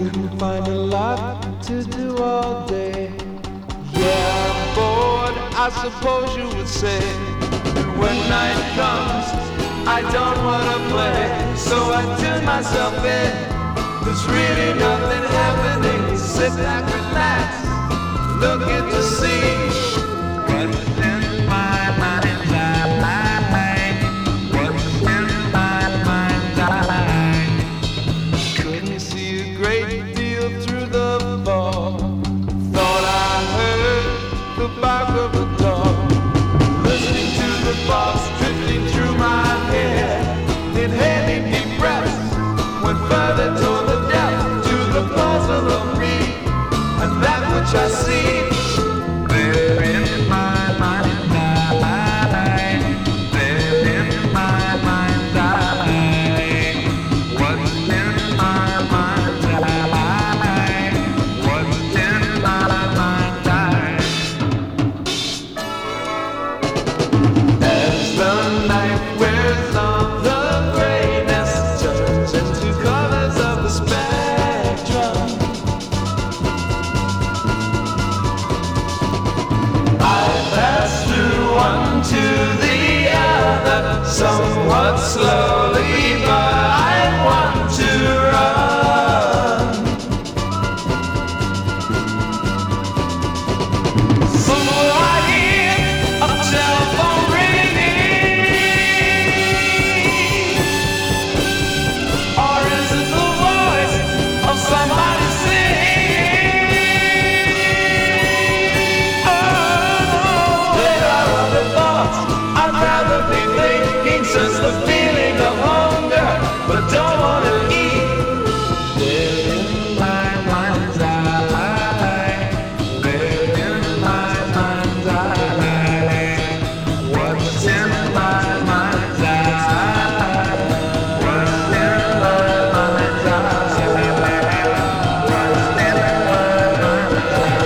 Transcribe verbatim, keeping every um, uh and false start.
Couldn't find a lot to do all day. Yeah, I'm bored, I suppose you would say. And when night comes, I don't wanna play, so I tune myself in. There's really nothing happening. Sit back, relax, look at the sea. What's in my mind's eye? What's in my mind's eye? Couldn't see a great deal through the fog. Thought I heard the bark of a dog. Listening to the thoughts drifting through my head. Inhaling deep breaths. Went further toward the depth, to the puzzle of me. And that which I see